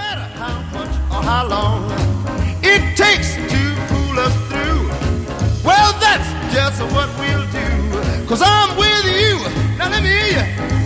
matter how much or how long it takes to pull us through. Well, that's just what we'll do. 'Cause I'm with you. Now let me hear you.